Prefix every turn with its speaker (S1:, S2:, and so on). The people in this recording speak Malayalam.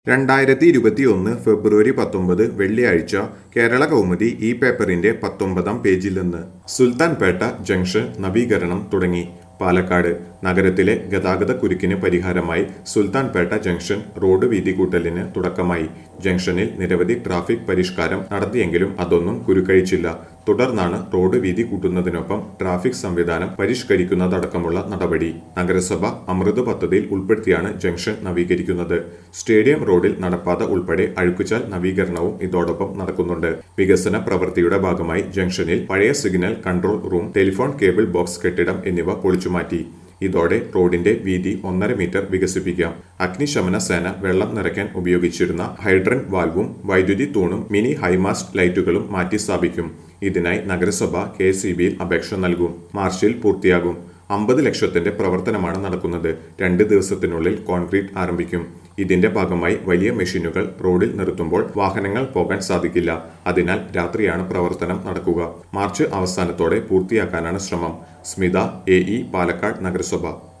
S1: 2021 ഫെബ്രുവരി 19 വെള്ളിയാഴ്ച കേരള കൗമുദി ഈ പേപ്പറിന്റെ 19-ാം പേജിൽ നിന്ന് സുൽത്താൻപേട്ട ജംഗ്ഷൻ നവീകരണം തുടങ്ങി. പാലക്കാട് നഗരത്തിലെ ഗതാഗത കുരുക്കിന് പരിഹാരമായി സുൽത്താൻപേട്ട ജംഗ്ഷൻ റോഡ് വീതികൂട്ടലിന് തുടക്കമായി. ജംഗ്ഷനിൽ നിരവധി ട്രാഫിക് പരിഷ്കാരം നടത്തിയെങ്കിലും അതൊന്നും കുരുക്കഴിച്ചില്ല. തുടർന്നാണ് റോഡ് വീതി കൂട്ടുന്നതിനൊപ്പം ട്രാഫിക് സംവിധാനം പരിഷ്കരിക്കുന്നതടക്കമുള്ള നടപടി. നഗരസഭ അമൃത് പദ്ധതിയിൽ ഉൾപ്പെടുത്തിയാണ് ജംഗ്ഷൻ നവീകരിക്കുന്നത്. സ്റ്റേഡിയം റോഡിൽ നടപ്പാത ഉൾപ്പെടെ അഴുക്കുചാൽ നവീകരണവും ഇതോടൊപ്പം നടക്കുന്നുണ്ട്. വികസന പ്രവൃത്തിയുടെ ഭാഗമായി ജംഗ്ഷനിൽ പഴയ signal control room, telephone cable box കെട്ടിടം എന്നിവ പൊളിച്ചുമാറ്റി. ഇതോടെ റോഡിന്റെ വീതി 1.5 മീറ്റർ വികസിപ്പിക്കാം. അഗ്നിശമന സേന വെള്ളം നിറയ്ക്കാൻ ഉപയോഗിച്ചിരുന്ന ഹൈഡ്രന്റ് വാൽവും വൈദ്യുതി തൂണും മിനി ഹൈമാസ്റ്റ് ലൈറ്റുകളും മാറ്റി സ്ഥാപിക്കും. ഇതിനായി നഗരസഭ KSEBയിൽ അപേക്ഷ നൽകും. മാർച്ചിൽ പൂർത്തിയാകും. 50 ലക്ഷത്തിന്റെ പ്രവർത്തനമാണ് നടക്കുന്നത്. 2 ദിവസത്തിനുള്ളിൽ കോൺക്രീറ്റ് ആരംഭിക്കും. ഇതിന്റെ ഭാഗമായി വലിയ മെഷീനുകൾ റോഡിൽ നിർത്തുമ്പോൾ വാഹനങ്ങൾ പോകാൻ സാധിക്കില്ല. അതിനാൽ രാത്രിയാണ് പ്രവർത്തനം നടക്കുക. മാർച്ച് അവസാനത്തോടെ പൂർത്തിയാക്കാനാണ് ശ്രമം. സ്മിത, AE, പാലക്കാട് നഗരസഭ.